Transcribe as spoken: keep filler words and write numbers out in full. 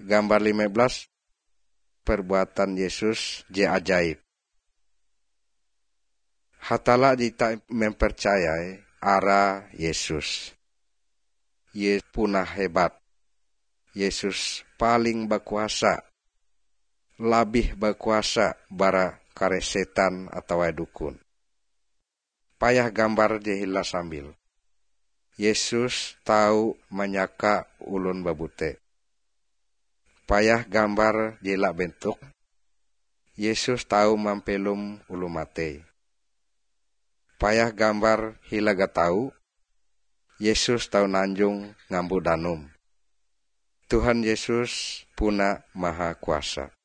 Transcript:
gambar lima belas, perbuatan Yesus je ajaib. Hatala kita mempercayai ara Yesus. Yesus punah hebat. Yesus paling berkuasa. Labih berkuasa bara kare setan atau dukun. Payah gambar jehila sambil. Yesus tahu menyaka ulun babute. Payah gambar jela bentuk. Yesus tahu mampelum ulu mate. Payah gambar hilaga tahu. Yesus tahu nanjung ngambu danum. Tuhan Yesus puna maha kuasa.